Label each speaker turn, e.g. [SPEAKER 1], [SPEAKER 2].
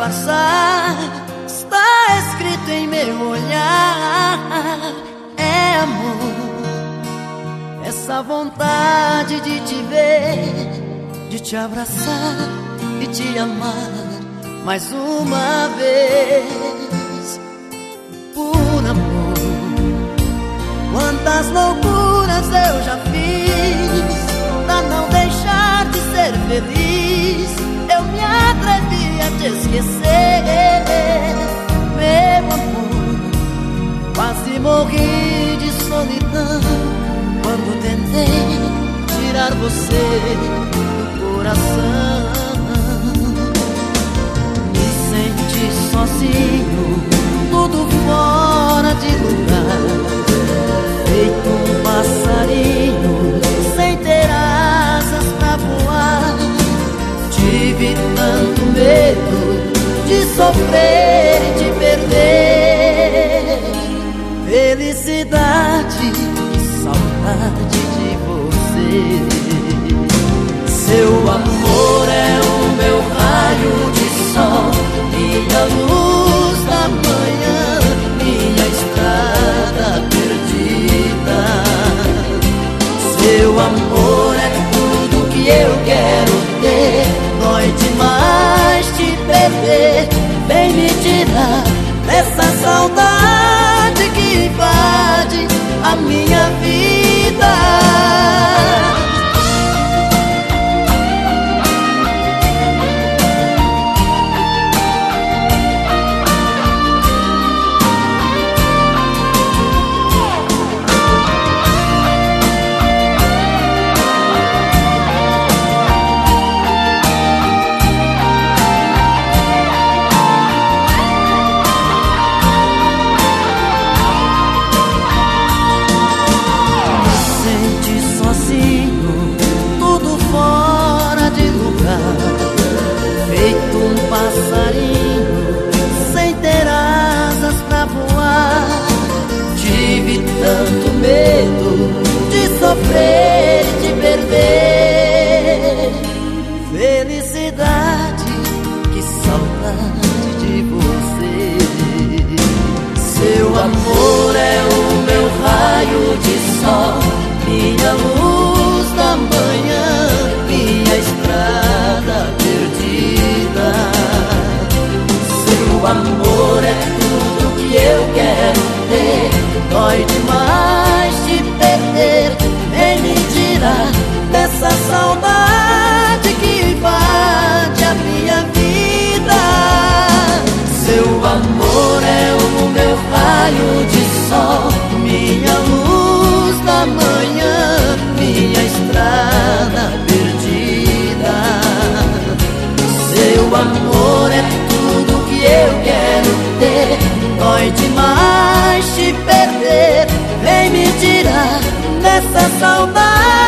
[SPEAKER 1] disfarçar. Está escrito em meu olhar. É amor, essa vontade de te ver, de te abraçar e te amar mais uma vez. Por amor, quantas loucuras eu já fiz pra não deixar de ser feliz. Eu me atrevi a te esquecer, meu amor. Quase morri de solidão quando tentei tirar você do coração. Me senti sozinho, tudo fora de lugar, feito um passarinho sem ter asas pra voar. Tive tanto medo de sofrer e te perder. Felicidade e saudade de você. Seu amor é o meu raio de sol, minha luz da manhã, minha estrada perdida. Seu amor é tudo que eu quero ter. Dói demais te perder. Vem me tirar dessa saudade que invade a minha vida. Tudo fora de lugar, feito um passarinho sem ter asas pra voar. Tive tanto medo de sofrer e te perder. Felicidade, que saudade de você. Seu amor é o meu raio de sol, minha luz da manhã, minha estrada perdida. Seu amor é tudo que eu quero ter. Dói demais te perder. Vem me tirar dessa saudade que invade a minha vida. Seu amor é o meu raio de sol, minha luz da manhã, minha estrada perdida. Seu amor é tudo que eu quero ter. Dói demais te perder. Vem me tirar dessa saudade